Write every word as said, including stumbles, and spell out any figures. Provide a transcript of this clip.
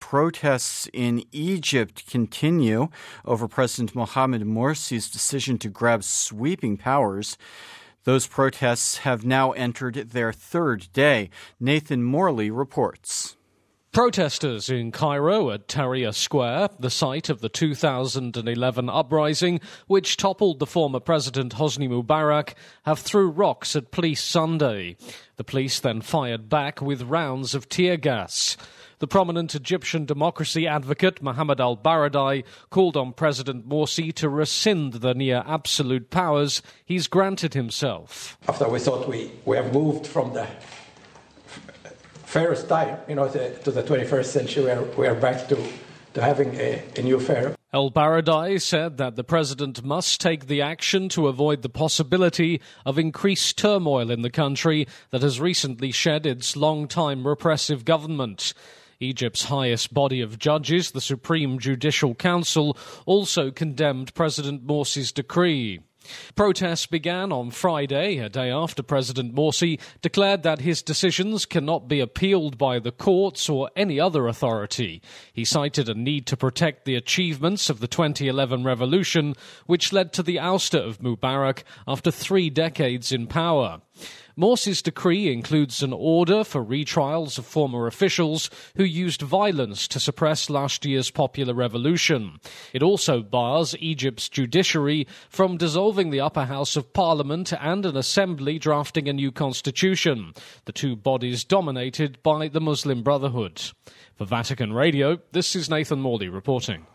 protests in Egypt continue over President Mohamed Morsi's decision to grab sweeping powers. Those protests have now entered their third day. Nathan Morley reports. Protesters in Cairo at Tahrir Square, the site of the two thousand eleven uprising, which toppled the former president Hosni Mubarak, have threw rocks at police Sunday. The police then fired back with rounds of tear gas. The prominent Egyptian democracy advocate Mohamed al-Baradei called on President Morsi to rescind the near-absolute powers he's granted himself. After we thought we, we have moved from the fairest time, you know, to, to the twenty-first century, we are, we are back to, to having a, a new fair. Al-Baradei said that the president must take the action to avoid the possibility of increased turmoil in the country that has recently shed its long-time repressive government. Egypt's highest body of judges, the Supreme Judicial Council, also condemned President Morsi's decree. Protests began on Friday, a day after President Morsi declared that his decisions cannot be appealed by the courts or any other authority. He cited a need to protect the achievements of the twenty eleven revolution, which led to the ouster of Mubarak after three decades in power. Morsi's decree includes an order for retrials of former officials who used violence to suppress last year's popular revolution. It also bars Egypt's judiciary from dissolving the upper house of parliament and an assembly drafting a new constitution, the two bodies dominated by the Muslim Brotherhood. For Vatican Radio, this is Nathan Morley reporting.